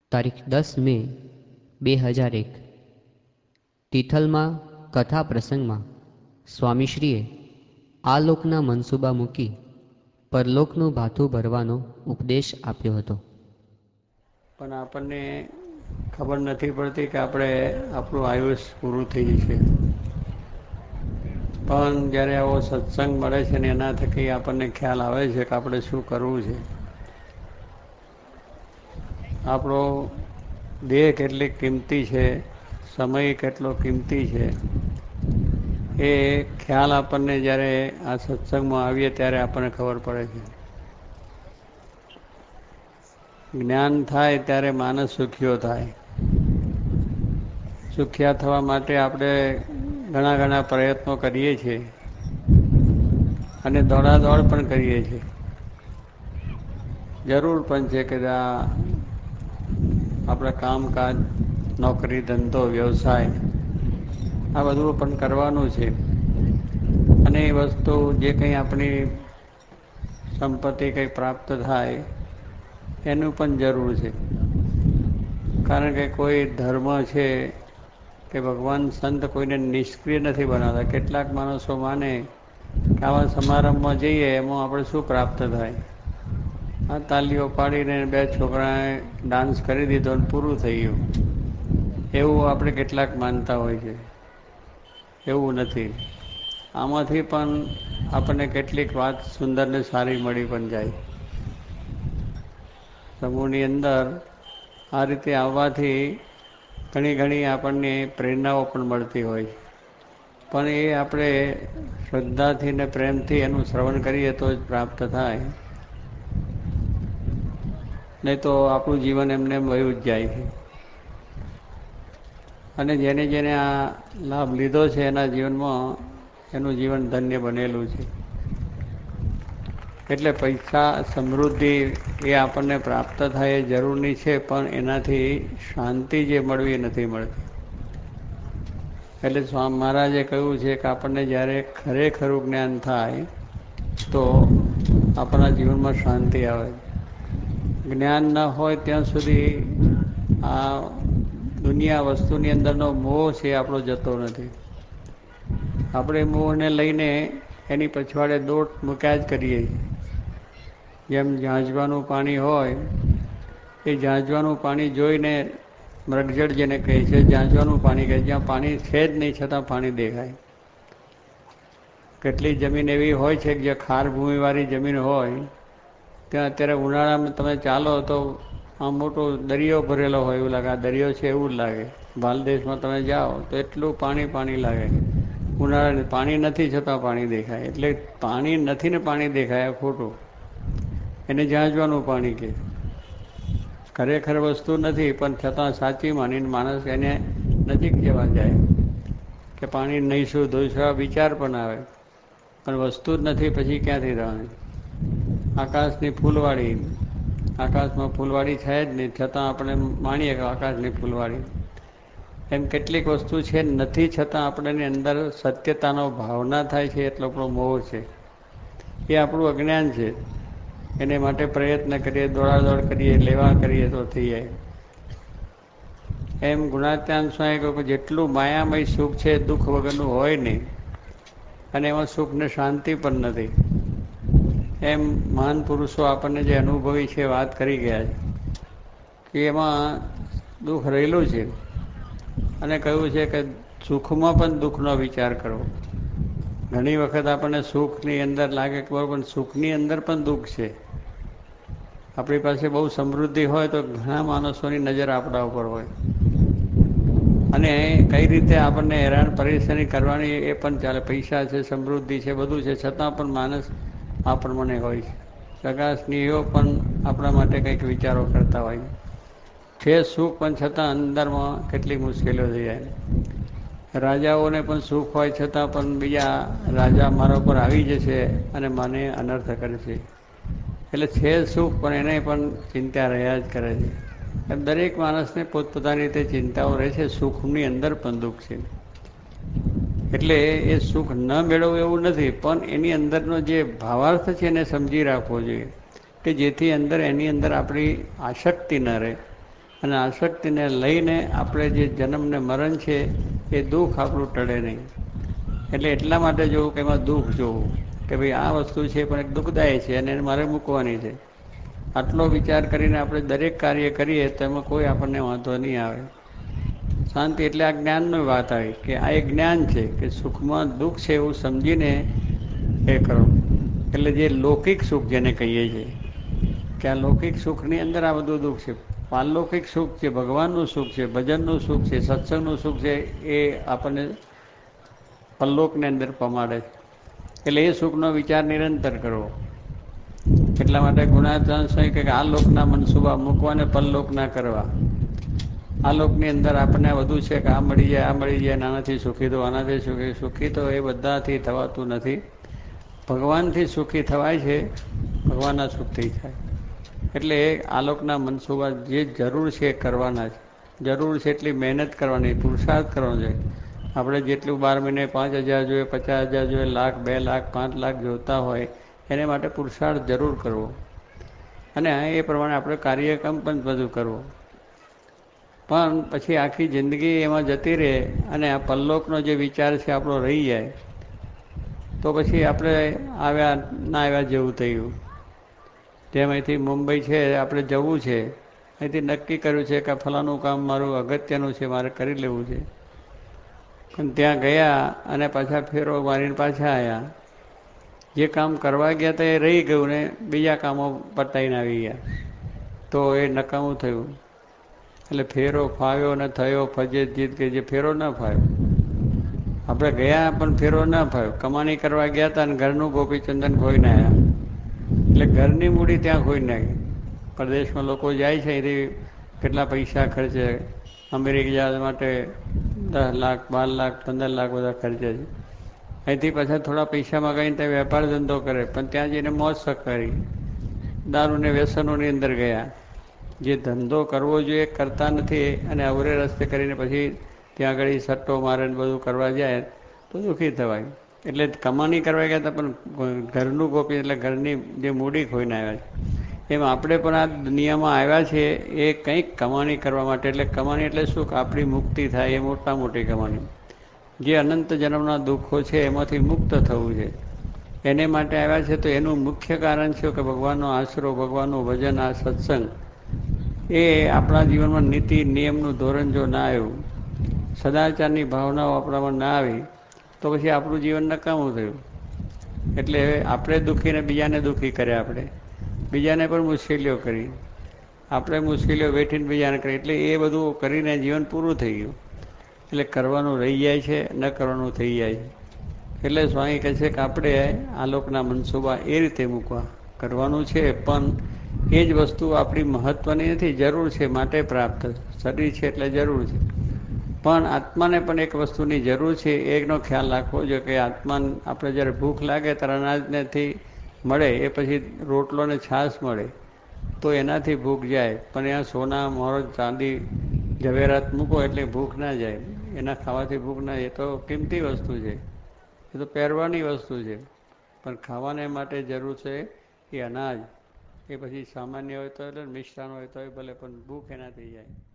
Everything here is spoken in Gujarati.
તારીખ 10 મે 2001 તિથલમાં કથા પ્રસંગમાં સ્વામીશ્રીએ આ લોકના મનસૂબા મૂકી પરલોકનું ભાથું ભરવાનો ઉપદેશ આપ્યો હતો. પણ આપણને ખબર નથી પડતી કે આપણે આપણું આયુષ્ય પૂરું થઈ જશે. પણ જ્યારે આવો સત્સંગ મળે છે ને એના થકી આપણને ખ્યાલ આવે છે કે આપણે શું કરવું છે. આપણો દેહ કેટલી કિંમતી છે, સમય કેટલો કિંમતી છે, એ ખ્યાલ આપણને જ્યારે આ સત્સંગમાં આવીએ ત્યારે આપણને ખબર પડે છે. જ્ઞાન થાય ત્યારે માણસ સુખીઓ થાય. સુખિયા થવા માટે આપણે ઘણા પ્રયત્નો કરીએ છીએ અને દોડાદોડ પણ કરીએ છીએ. જરૂર પણ છે કે આપણે કામકાજ, નોકરી, ધંધો, વ્યવસાય આ બધું પણ કરવાનું છે. અને એ વસ્તુ જે કંઈ આપણી સંપત્તિ કંઈ પ્રાપ્ત થાય એનું પણ જરૂર છે. કારણ કે કોઈ ધર્મ છે કે ભગવાન સંત કોઈને નિષ્ક્રિય નથી બનાવતા. કેટલાક માણસો માને કે આવા સમારંભમાં જઈએ એમાં આપણે શું પ્રાપ્ત થાય. આ તાલીઓ પાડીને 2 છોકરાએ ડાન્સ કરી દીધો અને પૂરું થઈ ગયું, એવું આપણે કેટલાક માનતા હોય છે. એવું નથી. આમાંથી પણ આપણને કેટલીક વાત સુંદર ને સારી મળી પણ જાય. સમૂહની અંદર આ રીતે આવવાથી ઘણી આપણને પ્રેરણાઓ પણ મળતી હોય. પણ એ આપણે શ્રદ્ધાથી ને પ્રેમથી એનું શ્રવણ કરીએ તો જ પ્રાપ્ત થાય. નહીં તો આપણું જીવન એમને એમ વયું જ જાય છે. અને જેને આ લાભ લીધો છે એના જીવનમાં એનું જીવન ધન્ય બનેલું છે. એટલે પૈસા, સમૃદ્ધિ એ આપણને પ્રાપ્ત થાય એ જરૂરની છે, પણ એનાથી શાંતિ જે મળવી એ નથી મળતી. એટલે સ્વામી મહારાજે કહ્યું છે કે આપણને જ્યારે ખરેખરું જ્ઞાન થાય તો આપણા જીવનમાં શાંતિ આવે. જ્ઞાન ન હોય ત્યાં સુધી આ દુનિયા વસ્તુની અંદરનો મોહ છે આપણો જતો નથી. આપણે મોહને લઈને એની પછવાડે દોટ મૂક્યા જ કરીએ છીએ. જેમ ઝાંઝવાનું પાણી હોય એ ઝાંઝવાનું પાણી જોઈને મૃગજળ જેને કહે છે ઝાંઝવાનું પાણી કહે, જ્યાં પાણી છે જ નહીં છતાં પાણી દેખાય. કેટલી જમીન એવી હોય છે કે જે ખારભૂમિવાળી જમીન હોય ત્યાં અત્યારે ઉનાળામાં તમે ચાલો તો આમ મોટો દરિયો ભરેલો હોય એવું લાગે. આ દરિયો છે એવું જ લાગે. બાલદેશમાં તમે જાઓ તો એટલું પાણી લાગે. ઉનાળાને પાણી નથી છતાં પાણી દેખાય. એટલે પાણી નથી ને પાણી દેખાય આ ખોટું. એને ઝાંઝવાનું પાણી કહે. ખરેખર વસ્તુ નથી પણ છતાં સાચી માનીને માણસ એને નજીક જવા જાય કે પાણી નહીં શુદ્ધ હોય, વિચાર પણ આવે. પણ વસ્તુ જ નથી પછી ક્યાંથી રહેવાની. આકાશની ફૂલવાડી, આકાશમાં ફૂલવાડી છે જ નહીં છતાં આપણે માનીએ કે આકાશની ફૂલવાડી. એમ કેટલીક વસ્તુ છે નથી છતાં આપણને અંદર સત્યતાનો ભાવના થાય છે એટલો આપણો મોહ છે. એ આપણું અજ્ઞાન છે. એને માટે પ્રયત્ન કરીએ, દોડાદોડ કરીએ, લેવા કરીએ તો થઈ જાય. એમ ગુણાત્યાન સ્વામી કહ્યું કે જેટલું માયામય સુખ છે દુઃખ વગરનું હોય નહીં, અને એમાં સુખ ને શાંતિ પણ નથી. એમ મહાન પુરુષો આપણને જે અનુભવી છે વાત કરી ગયા છે કે એમાં દુઃખ રહેલું છે. અને કહ્યું છે કે સુખમાં પણ દુઃખનો વિચાર કરવો. ઘણી વખત આપણને સુખની અંદર લાગે કે બરાબર, પણ સુખની અંદર પણ દુઃખ છે. આપણી પાસે બહુ સમૃદ્ધિ હોય તો ઘણા માણસોની નજર આપણા ઉપર હોય, અને કઈ રીતે આપણને હેરાન પરેશાની કરવાની એ પણ ચાલે. પૈસા છે, સમૃદ્ધિ છે, બધું છે, છતાં પણ માણસ આ પ્રમાણે હોય છે. સગા સ્નેહીઓ પણ આપણા માટે કંઈક વિચારો કરતા હોય છે. સુખ પણ છતાં અંદરમાં કેટલીક મુશ્કેલીઓ થઈ જાય. રાજાઓને પણ સુખ હોય છતાં પણ બીજા રાજા મારા ઉપર આવી જશે અને મને અનર્થ કરશે. એટલે છે સુખ પણ એને પણ ચિંતા રહ્યા જ કરે છે. એમ દરેક માણસને પોતપોતાની રીતે ચિંતાઓ રહે છે. સુખની અંદર પણ દુઃખ છે. એટલે એ સુખ ન મેળવવું એવું નથી, પણ એની અંદરનો જે ભાવાર્થ છે એને સમજી રાખવો જોઈએ કે જેથી અંદર એની અંદર આપણી આસક્તિ ન રહે. અને આસક્તિને લઈને આપણે જે જન્મ ને મરણ છે એ દુઃખ આપણું ટળે નહીં. એટલે એટલા માટે જોવું કે એમાં દુઃખ જોવું કે ભાઈ આ વસ્તુ છે પણ એક દુઃખદાયી છે અને મારે મૂકવાની છે. આટલો વિચાર કરીને આપણે દરેક કાર્ય કરીએ તો એમાં કોઈ આપણને વાંધો નહીં આવે. શાંતિ એટલે આ જ્ઞાનની વાત આવી કે આ એક જ્ઞાન છે કે સુખમાં દુઃખ છે એવું સમજીને એ કરો. એટલે જે લૌકિક સુખ જેને કહીએ છીએ કે આ લૌકિક સુખની અંદર આ બધું દુઃખ છે. પારલૌકિક સુખ છે, ભગવાનનું સુખ છે, ભજનનું સુખ છે, સત્સંગનું સુખ છે, એ આપણને પરલોકની અંદર પમાડે છે. એટલે એ સુખનો વિચાર નિરંતર કરવો. એટલા માટે ગુણાત્મા સ્વામી કહે કે આ લોકના મનસુબા મૂકવાને પરલોક ના કરવા. આ લોકની અંદર આપણને વધુ છે કે આ મળી જાય, આ મળી જાય, આનાથી સુખી તો આનાથી સુખી. સુખી તો એ બધાથી થવાતું નથી. ભગવાનથી સુખી થવાય છે, ભગવાનના સુખથી થાય. એટલે આ લોકના મનસુબા જે જરૂર છે એ કરવાના છે. જરૂર છે એટલી મહેનત કરવાની, પુરુષાર્થ કરવાનો છે. આપણે જેટલું 12 મહિને 5,000 જોઈએ, 50,000 જોઈએ, લાખ, 2 લાખ, 5 લાખ જોતા હોય એને માટે પુરુષાર્થ જરૂર કરવો અને એ પ્રમાણે આપણે કાર્યક્રમ પણ બધું કરવો. પણ પછી આખી જિંદગી એમાં જતી રહે અને આ પરલોકનો જે વિચાર છે આપણો રહી જાય તો પછી આપણે આવ્યા ના આવ્યા જેવું થયું. જેમ અહીંથી મુંબઈ છે આપણે જવું છે, અહીંથી નક્કી કર્યું છે કે ફલાણું કામ મારું અગત્યનું છે, મારે કરી લેવું છે. પણ ત્યાં ગયા અને પાછા ફેરો મારીને પાછા આવ્યા. જે કામ કરવા ગયા હતા એ રહી ગયું ને બીજા કામો પતાવીને આવી ગયા તો એ નકામું થયું. એટલે ફેરો ફાવ્યો ને થયો ફજે જીત કે જે ફેરો ન ફાવ્યો. આપણે ગયા પણ ફેરો ન ફાવ્યો. કમાણી કરવા ગયા હતા અને ઘરનું ગોપીચંદન ખોઈને આવ્યા. એટલે ઘરની મૂડી ત્યાં ખોઈ નાખી. પરદેશમાં લોકો જાય છે એથી કેટલા પૈસા ખર્ચે, અમેરિકા જવા માટે 10 લાખ, 12 લાખ, 15 લાખ બધા ખર્ચે છે. અહીંથી પાછા થોડા પૈસા મગાવીને ત્યાં વેપાર ધંધો કરે, પણ ત્યાં જઈને મોજ શોખ કરી, દારૂને વ્યસનોની અંદર ગયા. જે ધંધો કરવો જોઈએ કરતા નથી અને અવરે રસ્તે કરીને પછી ત્યાં આગળ સટ્ટો મારે ને બધું કરવા જાય તો દુઃખી થવાય. એટલે કમાણી કરવા ગયા હતા પણ ઘરનું ગોપી એટલે ઘરની જે મૂડી ખોઈને આવ્યા છે. એમ આપણે પણ આ દુનિયામાં આવ્યા છીએ એ કંઈક કમાણી કરવા માટે. એટલે કમાણી એટલે શું કે આપણી મુક્તિ થાય એ મોટા મોટી કમાણી. જે અનંત જન્મના દુઃખો છે એમાંથી મુક્ત થવું છે એને માટે આવ્યા છે. તો એનું મુખ્ય કારણ છે કે ભગવાનનો આશરો, ભગવાનનું ભજન, આ સત્સંગ એ આપણા જીવનમાં નીતિ નિયમનું ધોરણ જો ના આવ્યું, સદાચારની ભાવનાઓ આપણામાં ના આવી તો પછી આપણું જીવન નકામું થયું. એટલે આપણે દુઃખીને બીજાને દુઃખી કર્યા, આપણે બીજાને પણ મુશ્કેલીઓ કરી, આપણે મુશ્કેલીઓ વેઠીને બીજાને કરી. એટલે એ બધું કરીને જીવન પૂરું થઈ ગયું. એટલે કરવાનું રહી જાય છે, ન કરવાનું થઈ જાય છે. એટલે સ્વામી કહે છે કે આપણે આ લોકના મનસુબા એ રીતે મૂકવા. કરવાનું છે પણ એ જ વસ્તુ આપણી મહત્ત્વની નથી, જરૂર છે માટે પ્રાપ્ત. શરીર છે એટલે જરૂર છે પણ આત્માને પણ એક વસ્તુની જરૂર છે. એકનો ખ્યાલ રાખવો જોઈએ કે આત્માને આપણે જ્યારે ભૂખ લાગે ત્યારે અનાજનેથી મળે, એ પછી રોટલો ને છાશ મળે તો એનાથી ભૂખ જાય. પણ ત્યાં સોના, મોહર, ચાંદી, ઝવેરાત મૂકો એટલે ભૂખ ના જાય. એના ખાવાથી ભૂખ ના જાય. એ તો કિંમતી વસ્તુ છે, એ તો પહેરવાની વસ્તુ છે. પણ ખાવાને માટે જરૂર છે એ અનાજ. એ પછી સામાન્ય હોય તો એટલે મિષ્ટાન હોય તો ભલે, પણ ભૂખ એનાથી જાય.